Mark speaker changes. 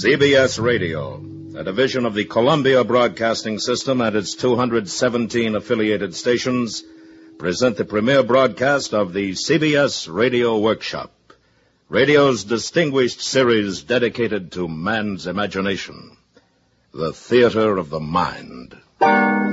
Speaker 1: CBS Radio, a division of the Columbia Broadcasting System and its 217 affiliated stations, present the premiere broadcast of the CBS Radio Workshop, radio's distinguished series dedicated to man's imagination, the theater of the mind.